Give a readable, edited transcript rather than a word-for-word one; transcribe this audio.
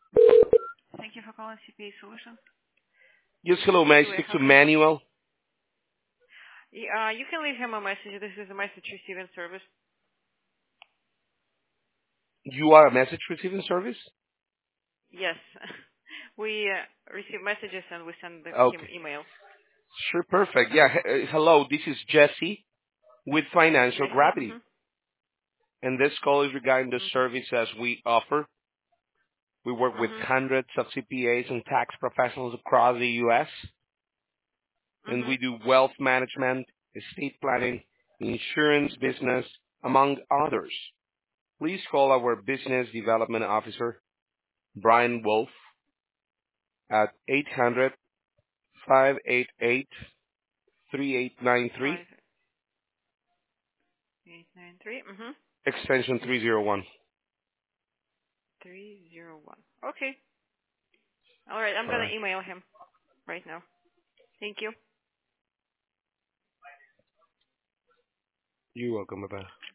Thank you for calling CPA Solutions. Yes, hello. May I Julia, speak how to can I help? Manuel? You can leave him a message. This is a message receiving service. You are a message receiving service? Yes. We receive messages and we send him Okay. email. Sure, perfect. Yeah, hello. This is Jesse with Financial Jesse? Gravity. And this call is regarding the Mm-hmm. services we offer. We work with Mm-hmm. hundreds of CPAs and tax professionals across the U.S. And Mm-hmm. we do wealth management, estate planning, insurance business, among others. Please call our business development officer, Brian Wolf, at 800-588-3893, 5893. Mm-hmm. extension 301. 301. Okay. All right. I'm All going right. to email him right now. Thank you. You're welcome. Bye-bye.